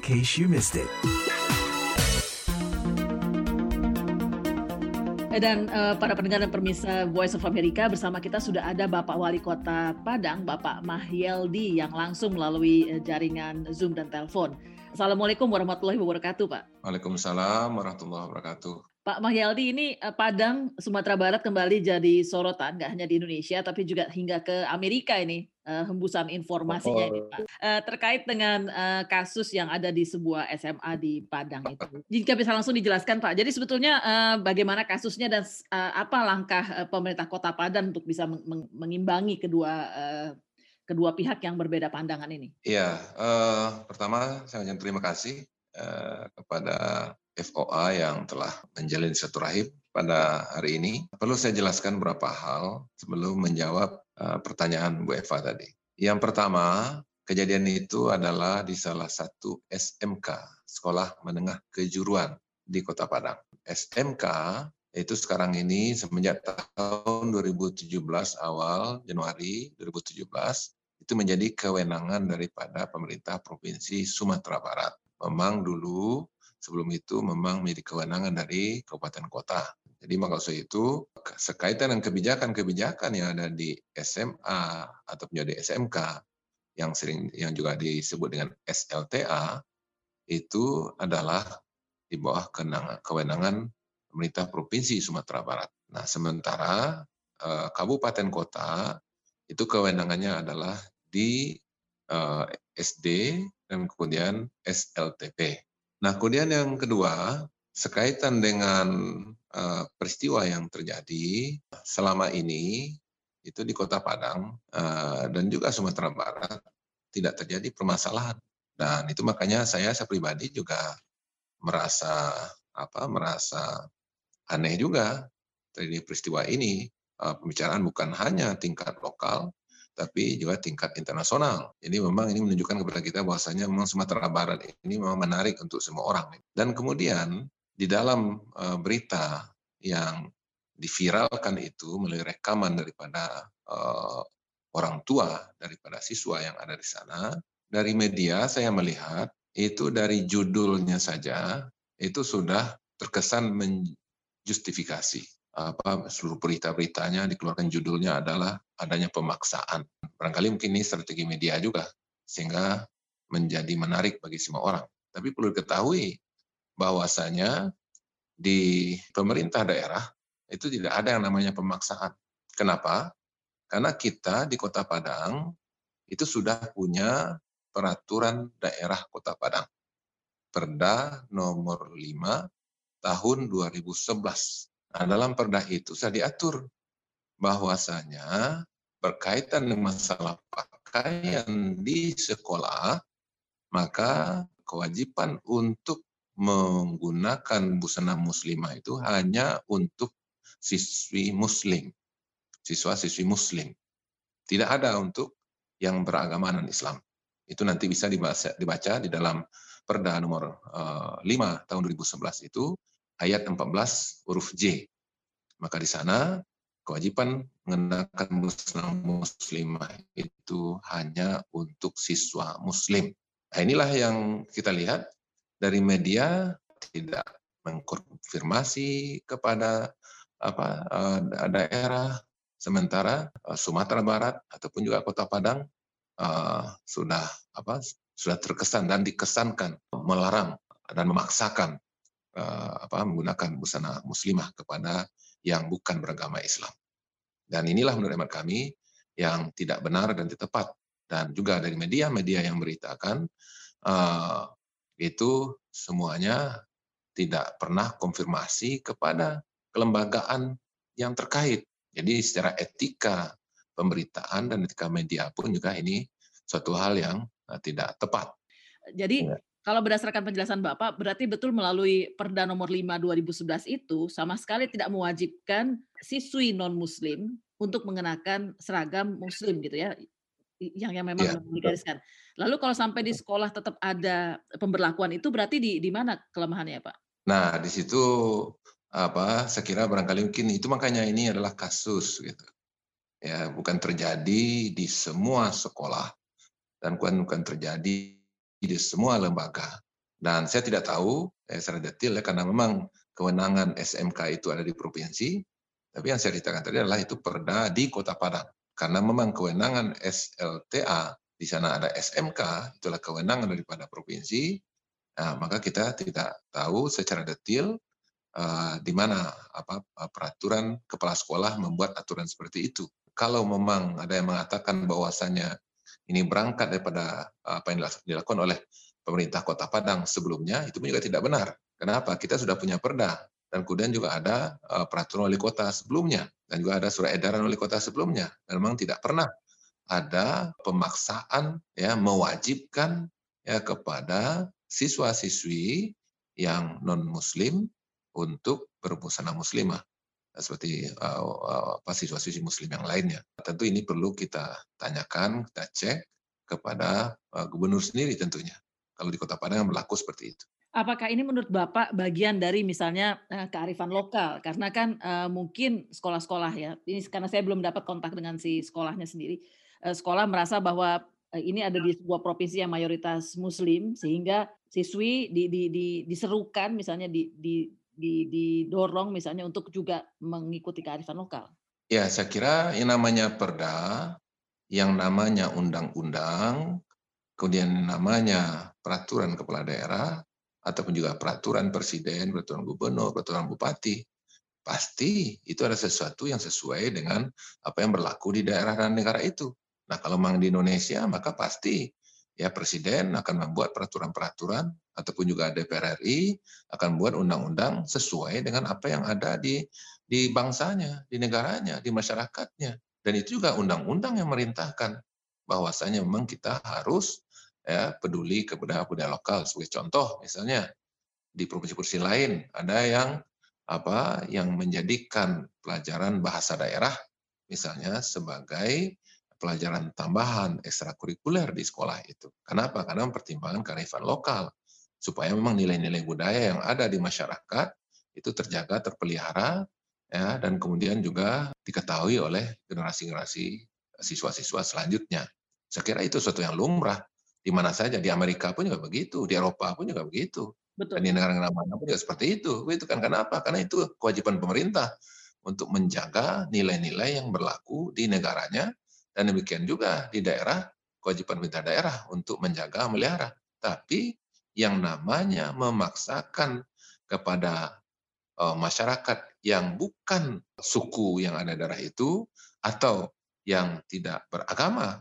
case you missed it. Dan para pendengar dan pemirsa Voice of America, bersama kita sudah ada Bapak Wali Kota Padang, Bapak Mahyeldi, yang langsung melalui jaringan Zoom dan telepon. Assalamualaikum warahmatullahi wabarakatuh, Pak. Waalaikumsalam warahmatullahi wabarakatuh. Pak Mahyeldi, ini Padang, Sumatera Barat kembali jadi sorotan, nggak hanya di Indonesia, tapi juga hingga ke Amerika ini, hembusan informasinya ini, Pak. Terkait dengan kasus yang ada di sebuah SMA di Padang itu. Jika bisa langsung dijelaskan, Pak, jadi sebetulnya bagaimana kasusnya dan apa langkah pemerintah Kota Padang untuk bisa mengimbangi kedua pihak yang berbeda pandangan ini? Iya, pertama saya ucapkan terima kasih kepada FOA yang telah menjalin silaturahim pada hari ini. Perlu saya jelaskan beberapa hal sebelum menjawab pertanyaan Bu Eva tadi. Yang pertama, kejadian itu adalah di salah satu SMK, Sekolah Menengah Kejuruan di Kota Padang. SMK itu sekarang ini semenjak tahun 2017 awal Januari 2017 itu menjadi kewenangan daripada pemerintah Provinsi Sumatera Barat. Memang dulu sebelum itu memang menjadi kewenangan dari kabupaten kota. Jadi maksud itu sekaitan dengan kebijakan-kebijakan yang ada di SMA atau menjadi SMK yang juga disebut dengan SLTA itu adalah di bawah kewenangan pemerintah Provinsi Sumatera Barat. Nah, sementara kabupaten kota itu kewenangannya adalah di SD dan kemudian SLTP. Nah, kemudian yang kedua, sekaitan dengan peristiwa yang terjadi selama ini, itu di Kota Padang dan juga Sumatera Barat tidak terjadi permasalahan. Dan itu makanya saya pribadi juga merasa aneh juga terjadi peristiwa ini. Pembicaraan bukan hanya tingkat lokal, tapi juga tingkat internasional. Jadi memang ini menunjukkan kepada kita bahwasanya memang Sumatera Barat ini memang menarik untuk semua orang. Dan kemudian di dalam berita yang diviralkan itu melalui rekaman daripada orang tua daripada siswa yang ada di sana, dari media saya melihat itu dari judulnya saja itu sudah terkesan menjustifikasi. Seluruh berita-beritanya dikeluarkan judulnya adalah adanya pemaksaan. Barangkali mungkin ini strategi media juga, sehingga menjadi menarik bagi semua orang. Tapi perlu diketahui bahwasanya di pemerintah daerah itu tidak ada yang namanya pemaksaan. Kenapa? Karena kita di Kota Padang itu sudah punya peraturan daerah Kota Padang. Perda nomor 5 tahun 2011. Nah, dalam perda itu sudah diatur bahwasanya berkaitan dengan masalah pakaian di sekolah, maka kewajiban untuk menggunakan busana muslimah itu hanya untuk siswi muslim, siswa-siswi muslim. Tidak ada untuk yang beragama non-Islam. Itu nanti bisa dibaca di dalam Perda nomor 5 tahun 2011 itu, ayat 14 huruf J. Maka di sana kewajiban mengenakan busana muslimah itu hanya untuk siswa muslim. Nah, inilah yang kita lihat dari media tidak mengkonfirmasi kepada daerah, sementara Sumatera Barat ataupun juga Kota Padang sudah terkesan dan dikesankan melarang dan memaksakan menggunakan busana muslimah kepada yang bukan beragama Islam. Dan inilah menurut hemat kami yang tidak benar dan tidak tepat. Dan juga dari media-media yang beritakan itu semuanya tidak pernah konfirmasi kepada kelembagaan yang terkait. Jadi secara etika pemberitaan dan etika media pun juga ini suatu hal yang tidak tepat. Jadi kalau berdasarkan penjelasan Bapak, berarti betul melalui Perda nomor 5 2011 itu sama sekali tidak mewajibkan siswi non-muslim untuk mengenakan seragam muslim gitu ya, yang memang digariskan. Lalu kalau sampai di sekolah tetap ada pemberlakuan itu, berarti di mana kelemahannya, Pak? Nah, di situ saya kira barangkali mungkin itu makanya ini adalah kasus gitu. Ya, bukan terjadi di semua sekolah dan bukan terjadi di semua lembaga. Dan saya tidak tahu secara detail ya, karena memang kewenangan SMK itu ada di provinsi, tapi yang saya ceritakan tadi adalah itu perda di Kota Padang. Karena memang kewenangan SLTA, di sana ada SMK, itulah kewenangan daripada provinsi, nah, maka kita tidak tahu secara detail di mana peraturan kepala sekolah membuat aturan seperti itu. Kalau memang ada yang mengatakan bahwasannya ini berangkat daripada apa yang dilakukan oleh pemerintah Kota Padang sebelumnya, itu pun juga tidak benar. Kenapa? Kita sudah punya perda dan kemudian juga ada peraturan wali kota sebelumnya dan juga ada surat edaran wali kota sebelumnya. Dan memang tidak pernah ada pemaksaan ya mewajibkan ya kepada siswa-siswi yang non muslim untuk berbusana muslimah seperti siswa-siswi muslim yang lainnya. Tentu ini perlu kita tanyakan, kita cek kepada gubernur sendiri tentunya. Kalau di Kota Padang berlaku seperti itu. Apakah ini menurut Bapak bagian dari misalnya, kearifan lokal? Karena kan, mungkin sekolah-sekolah ya, ini karena saya belum dapat kontak dengan si sekolahnya sendiri, sekolah merasa bahwa, ini ada di sebuah provinsi yang mayoritas muslim, sehingga siswi diserukan misalnya didorong misalnya untuk juga mengikuti kearifan lokal. Ya, saya kira yang namanya perda, yang namanya undang-undang, kemudian namanya peraturan kepala daerah, ataupun juga peraturan presiden, peraturan gubernur, peraturan bupati, pasti itu ada sesuatu yang sesuai dengan apa yang berlaku di daerah dan negara itu. Nah, kalau memang di Indonesia, maka pasti ya presiden akan membuat peraturan-peraturan ataupun juga DPR RI akan membuat undang-undang sesuai dengan apa yang ada di bangsanya, di negaranya, di masyarakatnya. Dan itu juga undang-undang yang merintahkan bahwasanya memang kita harus ya peduli kepada budaya lokal. Sebagai contoh, misalnya di provinsi-provinsi lain ada yang menjadikan pelajaran bahasa daerah misalnya sebagai pelajaran tambahan ekstrakurikuler di sekolah itu. Kenapa? Karena mempertimbangkan kearifan lokal supaya memang nilai-nilai budaya yang ada di masyarakat itu terjaga, terpelihara, ya, dan kemudian juga diketahui oleh generasi-generasi siswa-siswa selanjutnya. Saya kira itu sesuatu yang lumrah di mana saja, di Amerika pun juga begitu, di Eropa pun juga begitu, dan di Betul. negara-negara mana pun juga seperti itu. Itu kan kenapa? Karena itu kewajiban pemerintah untuk menjaga nilai-nilai yang berlaku di negaranya, dan demikian juga di daerah, kewajiban pemerintah daerah untuk menjaga, melihara. Tapi yang namanya memaksakan kepada masyarakat yang bukan suku yang ada di daerah itu, atau yang tidak beragama,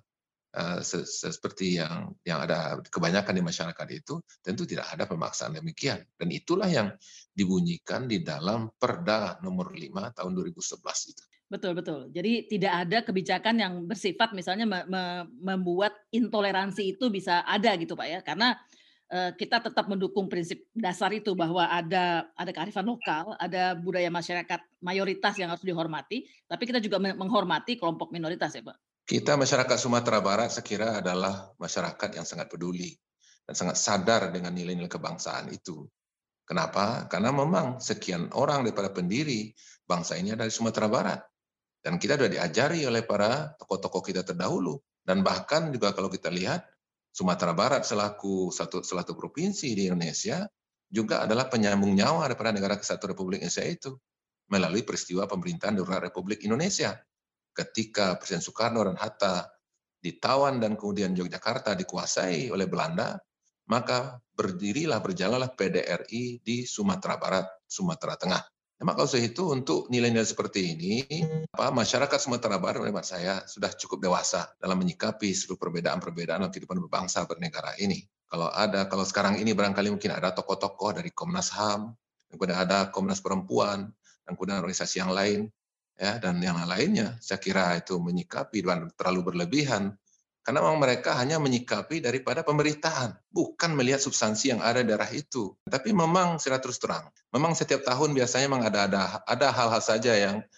seperti yang ada kebanyakan di masyarakat itu, tentu tidak ada pemaksaan demikian. Dan itulah yang dibunyikan di dalam Perda nomor 5 tahun 2011 itu. Betul betul. Jadi tidak ada kebijakan yang bersifat misalnya membuat intoleransi itu bisa ada gitu, Pak, ya. Karena, kita tetap mendukung prinsip dasar itu bahwa ada kearifan lokal, ada budaya masyarakat mayoritas yang harus dihormati, tapi kita juga menghormati kelompok minoritas ya, Pak? Kita masyarakat Sumatera Barat saya kira adalah masyarakat yang sangat peduli dan sangat sadar dengan nilai-nilai kebangsaan itu. Kenapa? Karena memang sekian orang daripada pendiri bangsa ini ada di Sumatera Barat. Dan kita sudah diajari oleh para tokoh-tokoh kita terdahulu. Dan bahkan juga kalau kita lihat, Sumatera Barat selaku satu provinsi di Indonesia juga adalah penyambung nyawa daripada negara kesatuan Republik Indonesia itu melalui peristiwa pemerintahan darurat Republik Indonesia. Ketika Presiden Soekarno dan Hatta ditawan dan kemudian Yogyakarta dikuasai oleh Belanda, maka berjalanlah PDRI di Sumatera Barat, Sumatera Tengah. Nah, maka usai itu untuk nilai-nilai seperti ini, masyarakat Sumatera Barat menurut saya sudah cukup dewasa dalam menyikapi seluruh perbedaan-perbedaan dalam kehidupan berbangsa bernegara ini. Kalau sekarang ini barangkali mungkin ada tokoh-tokoh dari Komnas HAM, kemudian ada Komnas Perempuan, dan kemudian organisasi yang lain, ya, dan yang lainnya. Saya kira itu menyikapi dan terlalu berlebihan. Karena memang mereka hanya menyikapi daripada pemberitaan, bukan melihat substansi yang ada di daerah itu. Tapi memang secara terus terang, memang setiap tahun biasanya memang ada hal-hal saja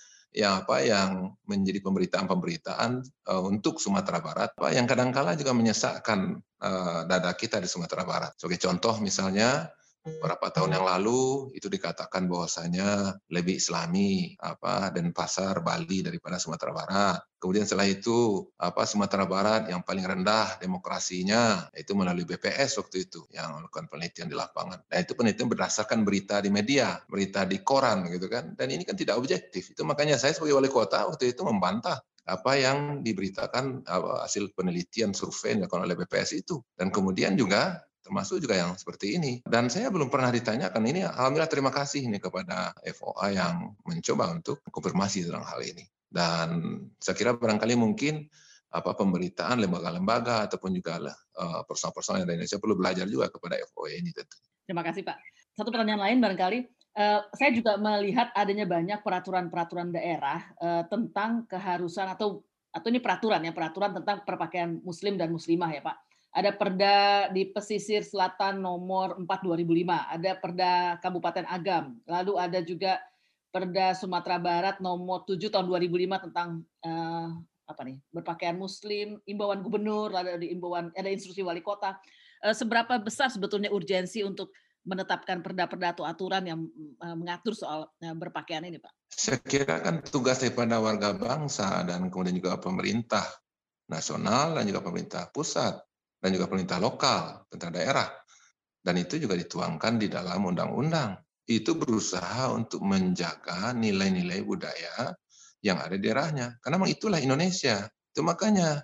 yang menjadi pemberitaan-pemberitaan untuk Sumatera Barat, yang kadangkala juga menyesakkan dada kita di Sumatera Barat. Sebagai contoh misalnya Beberapa tahun yang lalu itu dikatakan bahwasanya lebih Islami Denpasar, Bali daripada Sumatera Barat. Kemudian setelah itu Sumatera Barat yang paling rendah demokrasinya itu melalui BPS waktu itu yang melakukan penelitian di lapangan. Dan itu penelitian berdasarkan berita di media, berita di koran gitu kan. Dan ini kan tidak objektif. Itu makanya saya sebagai wali kota waktu itu membantah apa yang diberitakan hasil penelitian survei yang dilakukan oleh BPS itu. Dan kemudian juga termasuk juga yang seperti ini. Dan saya belum pernah ditanyakan ini, alhamdulillah terima kasih ini kepada FOA yang mencoba untuk konfirmasi tentang hal ini. Dan saya kira barangkali mungkin pemberitaan lembaga-lembaga ataupun juga perusahaan-perusahaan yang ada di Indonesia perlu belajar juga kepada FOA ini tentu. Terima kasih Pak. Satu pertanyaan lain barangkali, saya juga melihat adanya banyak peraturan-peraturan daerah tentang keharusan atau ini peraturan tentang perpakaian muslim dan muslimah ya Pak. Ada Perda di pesisir selatan nomor 4 2005, ada Perda Kabupaten Agam, lalu ada juga Perda Sumatera Barat nomor 7 tahun 2005 tentang berpakaian muslim, imbauan gubernur, ada instruksi wali kota. Seberapa besar sebetulnya urgensi untuk menetapkan perda-perda atau aturan yang mengatur soal berpakaian ini, Pak? Saya kira kan tugas daripada warga bangsa dan kemudian juga pemerintah nasional dan juga pemerintah pusat dan juga pemerintah lokal, pemerintah daerah. Dan itu juga dituangkan di dalam undang-undang. Itu berusaha untuk menjaga nilai-nilai budaya yang ada di daerahnya. Karena memang itulah Indonesia. Itu makanya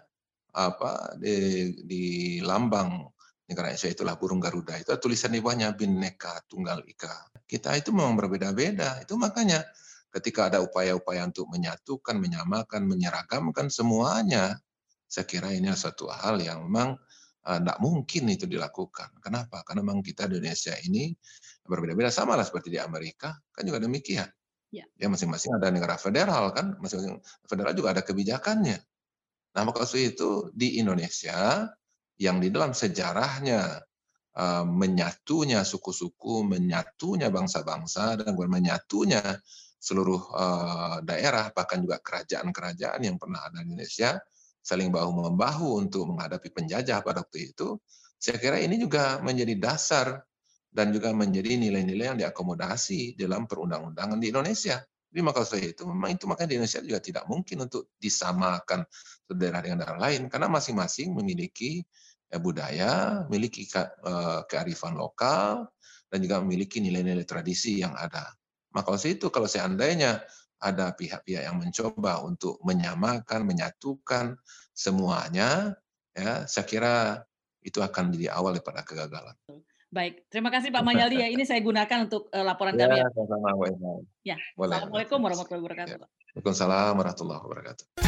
di lambang negara Indonesia itulah burung Garuda. Itu tulisan di bawahnya Bhinneka Tunggal Ika. Kita itu memang berbeda-beda. Itu makanya ketika ada upaya-upaya untuk menyatukan, menyamakan, menyeragamkan semuanya, saya kira ini satu hal yang memang tidak mungkin itu dilakukan. Kenapa? Karena memang kita di Indonesia ini berbeda-beda, sama lah seperti di Amerika, kan juga demikian. Ya. Ya masing-masing ada negara federal kan, masing-masing federal juga ada kebijakannya. Nah maksud itu di Indonesia yang di dalam sejarahnya menyatunya suku-suku, menyatunya bangsa-bangsa, dan menyatunya seluruh daerah, bahkan juga kerajaan-kerajaan yang pernah ada di Indonesia, saling bahu-membahu untuk menghadapi penjajah pada waktu itu, saya kira ini juga menjadi dasar dan juga menjadi nilai-nilai yang diakomodasi dalam perundang-undangan di Indonesia. Jadi maka saya itu memang itu makanya di Indonesia juga tidak mungkin untuk disamakan daerah dengan daerah lain karena masing-masing memiliki budaya, memiliki kearifan lokal dan juga memiliki nilai-nilai tradisi yang ada. Maka itu kalau seandainya ada pihak-pihak yang mencoba untuk menyamakan, menyatukan semuanya, ya saya kira itu akan jadi awal daripada kegagalan. Baik, terima kasih Pak Mayaldi ya. Ini saya gunakan untuk laporan kami ya. Sama-sama. Ya, Boleh. Assalamualaikum warahmatullahi wabarakatuh. Waalaikumsalam warahmatullahi wabarakatuh.